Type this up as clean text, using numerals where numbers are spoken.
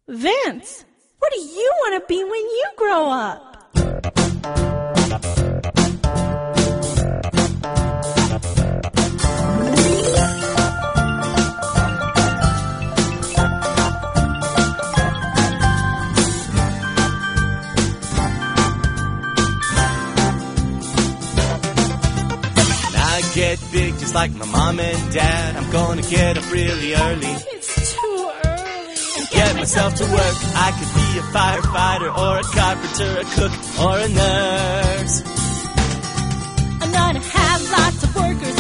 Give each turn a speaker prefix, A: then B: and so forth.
A: Vince, what do you want to be when you grow up?
B: Get big just like my mom and dad. I'm gonna get up really early.
A: It's too early.
B: Get myself to work. I could be a firefighter or a carpenter, a cook or a nurse.
A: I'm gonna have lots of workers